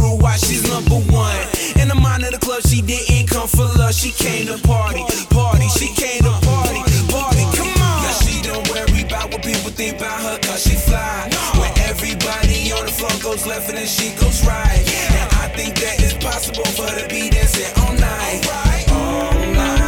Subaru watch, she's number one. In the mind of the club, she didn't come for love, she came to party. She came to party, come on. Now she don't worry about what people think about her, cause she fly. When everybody on the floor goes left and then she goes right. And I think that it's possible for her to be dancing all night. All night.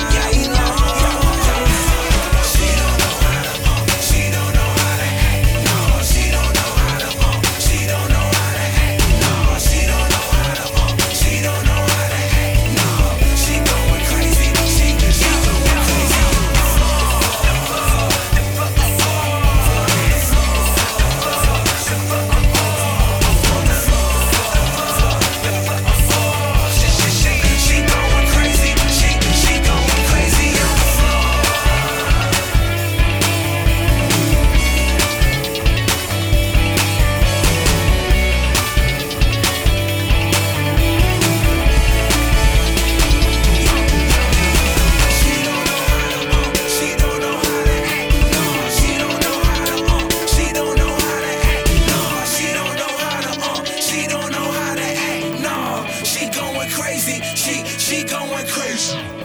She going crazy.